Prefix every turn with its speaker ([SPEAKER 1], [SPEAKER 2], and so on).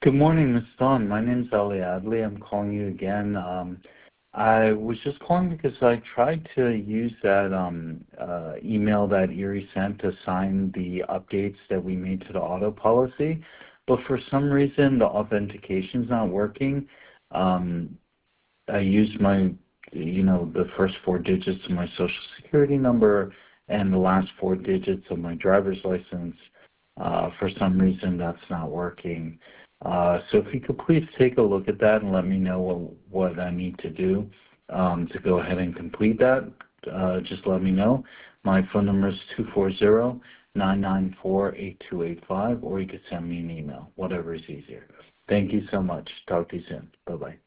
[SPEAKER 1] Good morning, Ms. Dawn. My name's Ali Adley. I'm calling you again. I was just calling because I tried to use that email that Erie sent to sign the updates that we made to the auto policy, but for some reason the authentication's not working. I used my, the first four digits of my social security number and the last four digits of my driver's license. For some reason that's not working. So if you could please take a look at that and let me know what I need to do to go ahead and complete that. Just let me know. My phone number is 240-994-8285, or you could send me an email, whatever is easier. Thank you so much. Talk to you soon. Bye-bye.